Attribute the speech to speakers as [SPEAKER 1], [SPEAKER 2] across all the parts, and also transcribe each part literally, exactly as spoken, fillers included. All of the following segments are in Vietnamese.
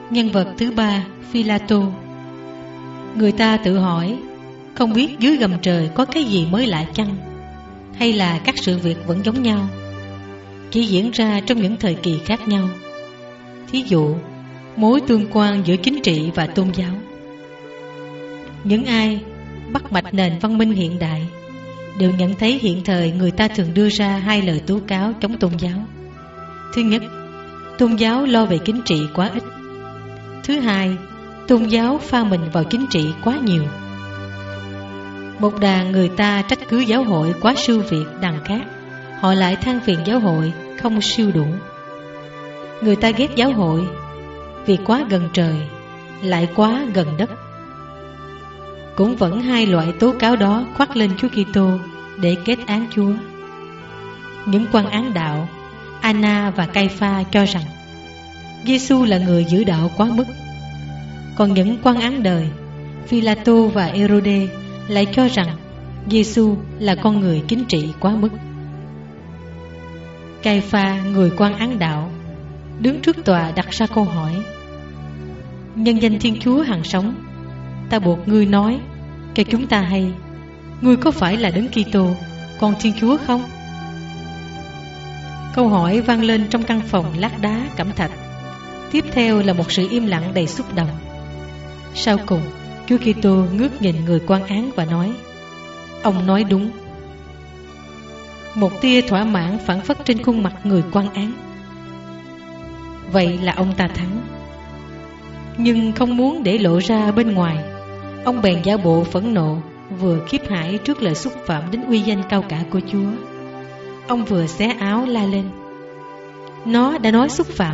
[SPEAKER 1] Nhân vật thứ ba, Phi-la-tô. Người ta tự hỏi, không biết dưới gầm trời có cái gì mới lạ chăng? Hay là các sự việc vẫn giống nhau, chỉ diễn ra trong những thời kỳ khác nhau? Thí dụ, mối tương quan giữa chính trị và tôn giáo. Những ai bắt mạch nền văn minh hiện đại đều nhận thấy hiện thời người ta thường đưa ra hai lời tố cáo chống tôn giáo. Thứ nhất, tôn giáo lo về chính trị quá ít. Thứ hai, tôn giáo pha mình vào chính trị quá nhiều. Một đàn người ta trách cứ giáo hội quá siêu việt, đằng khác họ lại than phiền giáo hội không siêu đủ. Người ta ghét giáo hội vì quá gần trời, lại quá gần đất. Cũng vẫn hai loại tố cáo đó khoác lên Chúa Kitô để kết án Chúa. Những quan án đạo Anna và Cai-pha cho rằng Giê-xu là người giữ đạo quá mức. Còn những quan án đời Phi-la-tô và Ê-rô-đê lại cho rằng Giê-xu là con người chính trị quá mức. Cai-pha, người quan án đạo, đứng trước tòa đặt ra câu hỏi: nhân danh Thiên Chúa hằng sống, ta buộc ngươi nói cho chúng ta hay, ngươi có phải là Đấng Kitô, con Thiên Chúa không? Câu hỏi vang lên trong căn phòng lát đá cẩm thạch. Tiếp theo là một sự im lặng đầy xúc động. Sau cùng, Chúa Kitô ngước nhìn người quan án và nói: ông nói đúng. Một tia thỏa mãn phảng phất trên khuôn mặt người quan án. Vậy là ông ta thắng. Nhưng không muốn để lộ ra bên ngoài, ông bèn giả bộ phẫn nộ, vừa khiếp hãi trước lời xúc phạm đến uy danh cao cả của Chúa. Ông vừa xé áo la lên: nó đã nói xúc phạm.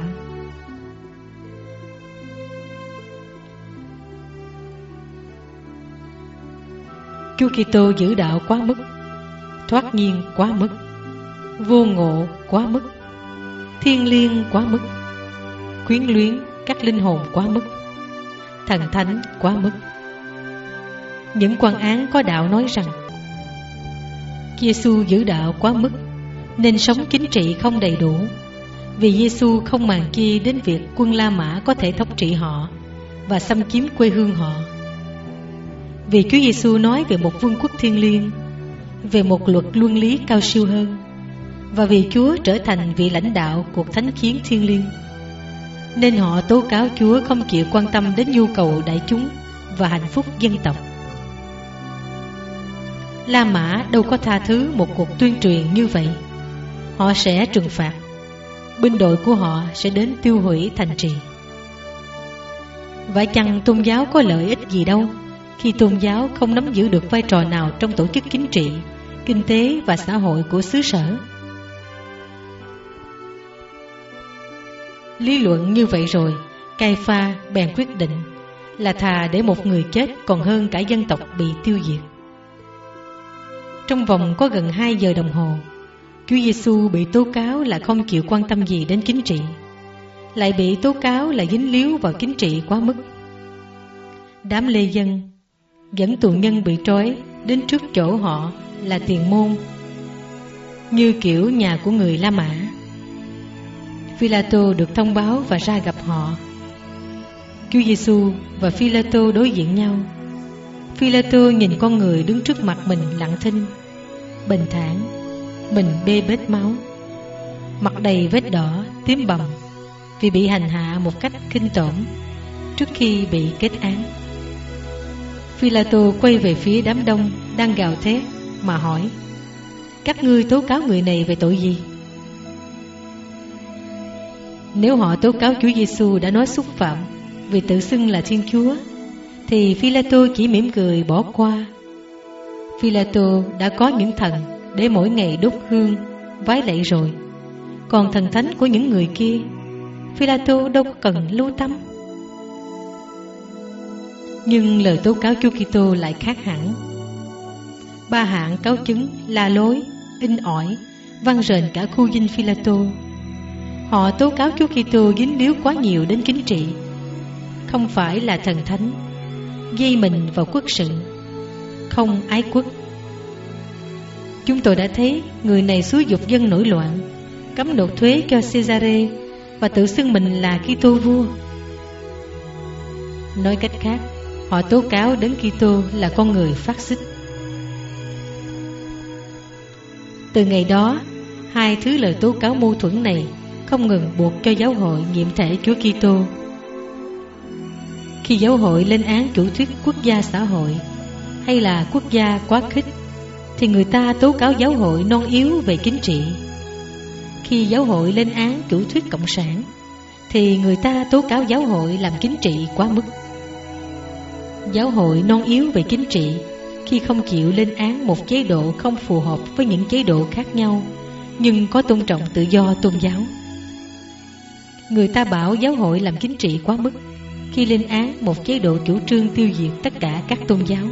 [SPEAKER 1] Chúa Kitô giữ đạo quá mức, thoát nhiên quá mức, vô ngộ quá mức, thiêng liêng quá mức, quyến luyến các linh hồn quá mức, thần thánh quá mức. Những quan án có đạo nói rằng Giê-xu giữ đạo quá mức, nên sống chính trị không đầy đủ, vì Giê-xu không màng chi đến việc quân La Mã có thể thống trị họ và xâm chiếm quê hương họ. Vì Chúa Giê-xu nói về một vương quốc thiêng liêng, về một luật luân lý cao siêu hơn, và vì Chúa trở thành vị lãnh đạo cuộc thánh chiến thiêng liêng, nên họ tố cáo Chúa không chịu quan tâm đến nhu cầu đại chúng và hạnh phúc dân tộc. La Mã đâu có tha thứ một cuộc tuyên truyền như vậy. Họ sẽ trừng phạt, binh đội của họ sẽ đến tiêu hủy thành trì. Phải chăng tôn giáo có lợi ích gì đâu, khi tôn giáo không nắm giữ được vai trò nào trong tổ chức chính trị, kinh tế và xã hội của xứ sở? Lý luận như vậy rồi, Cai-pha bèn quyết định là thà để một người chết còn hơn cả dân tộc bị tiêu diệt. Trong vòng có gần hai giờ đồng hồ, Chúa Giê-xu bị tố cáo là không chịu quan tâm gì đến chính trị, lại bị tố cáo là dính líu vào chính trị quá mức. Đám lê dân dẫn tù nhân bị trói đến trước chỗ họ là tiền môn, như kiểu nhà của người La Mã. Phi-la-tô được thông báo và ra gặp họ. Chúa Giê-xu và Phi-la-tô đối diện nhau. Phi-la-tô nhìn con người đứng trước mặt mình lặng thinh, bình thản, mình bê bết máu, mặt đầy vết đỏ, tím bầm, vì bị hành hạ một cách kinh tởm trước khi bị kết án. Phi-la-tô quay về phía đám đông đang gào thét mà hỏi: các ngươi tố cáo người này về tội gì? Nếu họ tố cáo Chúa Giê-xu đã nói xúc phạm vì tự xưng là Thiên Chúa, thì Phi-la-tô chỉ mỉm cười bỏ qua. Phi-la-tô đã có những thần để mỗi ngày đốt hương vái lạy rồi, còn thần thánh của những người kia Phi-la-tô đâu có cần lưu tâm. Nhưng lời tố cáo Chúa Kitô lại khác hẳn. Ba hạng cáo chứng la lối, in ỏi vang rền cả khu dinh Phi-la-tô. Họ tố cáo Chúa Kitô dính líu quá nhiều đến chính trị, không phải là thần thánh, dây mình vào quốc sự, không ái quốc. Chúng tôi đã thấy người này xúi giục dân nổi loạn, cấm nộp thuế cho Caesare và tự xưng mình là Kitô vua. Nói cách khác, họ tố cáo Đấng Kitô là con người phát xít. Từ ngày đó, hai thứ lời tố cáo mâu thuẫn này không ngừng buộc cho giáo hội nhiệm thể Chúa Kitô. Khi giáo hội lên án chủ thuyết quốc gia xã hội hay là quốc gia quá khích, thì người ta tố cáo giáo hội non yếu về chính trị. Khi giáo hội lên án chủ thuyết cộng sản, thì người ta tố cáo giáo hội làm chính trị quá mức. Giáo hội non yếu về chính trị khi không chịu lên án một chế độ không phù hợp với những chế độ khác nhau, nhưng có tôn trọng tự do tôn giáo. Người ta bảo giáo hội làm chính trị quá mức khi lên án một chế độ chủ trương tiêu diệt tất cả các tôn giáo.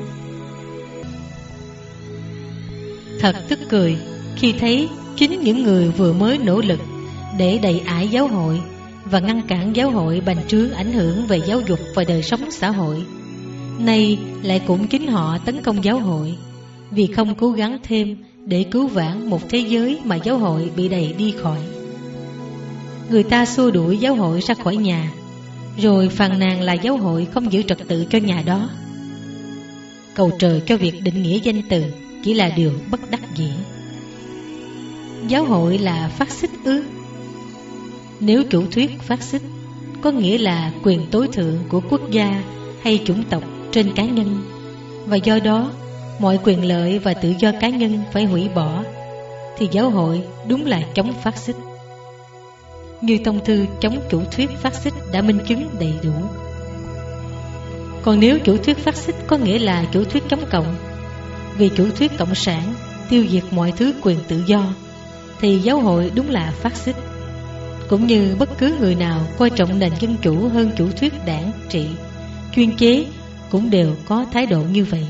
[SPEAKER 1] Thật tức cười khi thấy chính những người vừa mới nỗ lực để đày ải giáo hội và ngăn cản giáo hội bành trướng ảnh hưởng về giáo dục và đời sống xã hội, nay lại cũng chính họ tấn công giáo hội vì không cố gắng thêm để cứu vãn một thế giới mà giáo hội bị đẩy đi khỏi. Người ta xua đuổi giáo hội ra khỏi nhà, rồi phàn nàn là giáo hội không giữ trật tự cho nhà đó. Cầu trời cho việc định nghĩa danh từ chỉ là điều bất đắc dĩ. Giáo hội là phát xít ư? Nếu chủ thuyết phát xít có nghĩa là quyền tối thượng của quốc gia hay chủng tộc trên cá nhân, và do đó mọi quyền lợi và tự do cá nhân phải hủy bỏ, thì giáo hội đúng là chống phát xít. Như tông thư chống chủ thuyết phát xít đã minh chứng đầy đủ. Còn nếu chủ thuyết phát xít có nghĩa là chủ thuyết chống cộng, vì chủ thuyết cộng sản tiêu diệt mọi thứ quyền tự do, thì giáo hội đúng là phát xít. Cũng như bất cứ người nào coi trọng nền dân chủ hơn chủ thuyết đảng trị, chuyên chế cũng đều có thái độ như vậy.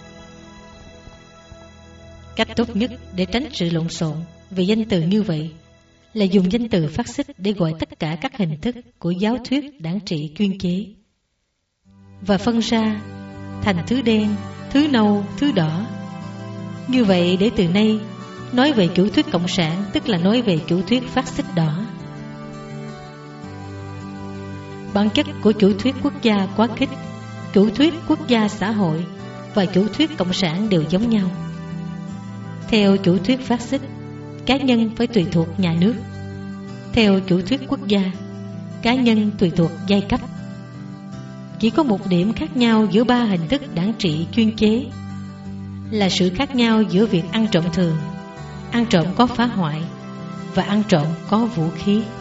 [SPEAKER 1] Cách tốt nhất để tránh sự lộn xộn về danh từ như vậy là dùng danh từ phát xít để gọi tất cả các hình thức của giáo thuyết đảng trị chuyên chế, và phân ra thành thứ đen, thứ nâu, thứ đỏ. Như vậy để từ nay nói về chủ thuyết cộng sản tức là nói về chủ thuyết phát xít đỏ. Bản chất của chủ thuyết quốc gia quá khích, chủ thuyết quốc gia xã hội và chủ thuyết cộng sản đều giống nhau. Theo chủ thuyết phát xít, cá nhân phải tùy thuộc nhà nước. Theo chủ thuyết quốc gia, cá nhân tùy thuộc giai cấp. Chỉ có một điểm khác nhau giữa ba hình thức đảng trị chuyên chế là sự khác nhau giữa việc ăn trộm thường, ăn trộm có phá hoại và ăn trộm có vũ khí.